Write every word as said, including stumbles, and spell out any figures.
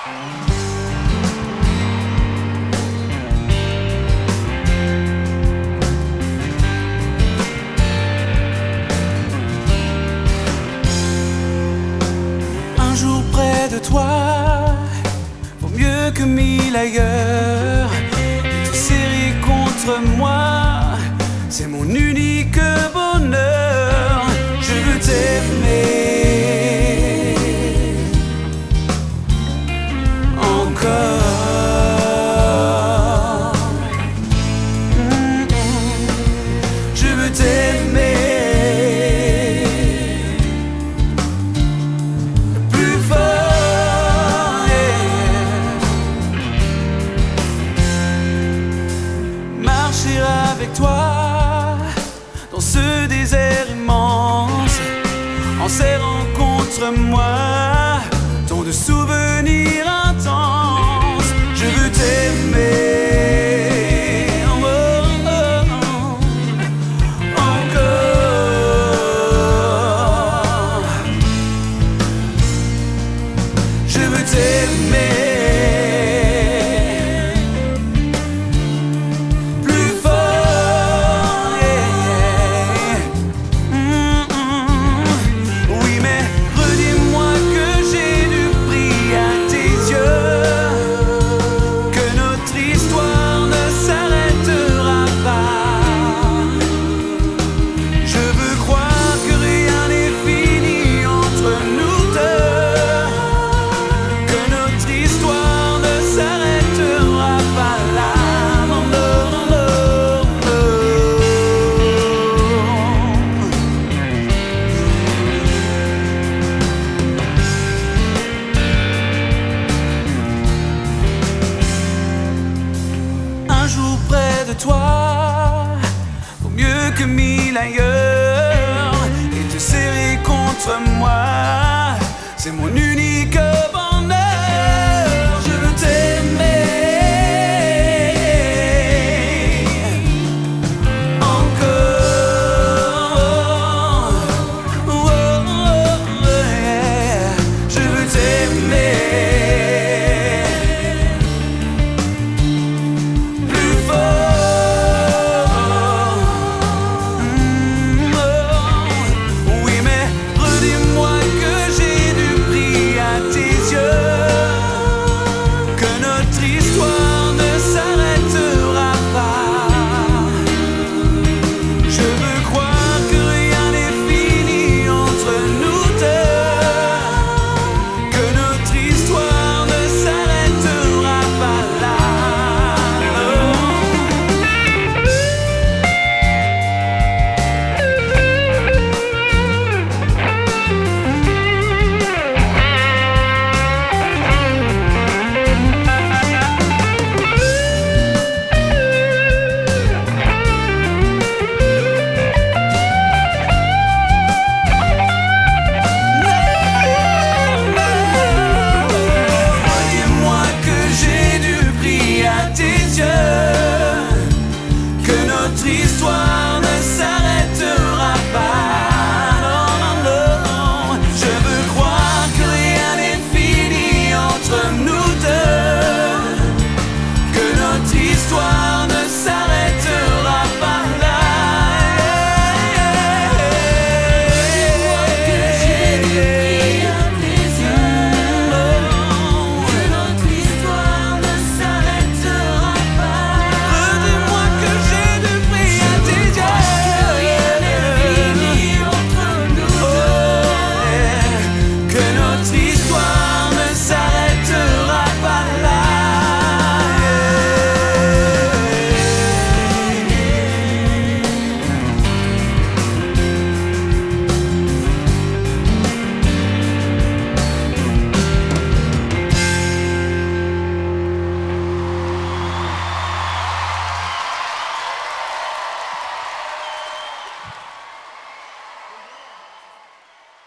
Un jour près de toi vaut mieux que mille ailleurs. Et te serrer contre moi, c'est mon unique bonheur. Je veux t'aimer encore. Mm-hmm. Je veux t'aimer plus fort, yeah. Marcher avec toi dans ce désert immense, en serrant contre moi tant de souvenirs intenses. Je veux t'aimer oh, oh, oh, encore. Je veux t'aimer plus fort, yeah. Mm-mm. Oui, mais redis-moi que j'ai du prix à tes yeux, que notre histoire ne s'arrêtera pas. Je veux croire que rien n'est fini entre nous deux, que notre histoire ne s'arrêtera pas là. Non, non, non, non. Un jour près de toi vaut mieux que mille ailleurs. Et te serrer contre moi, c'est mon unique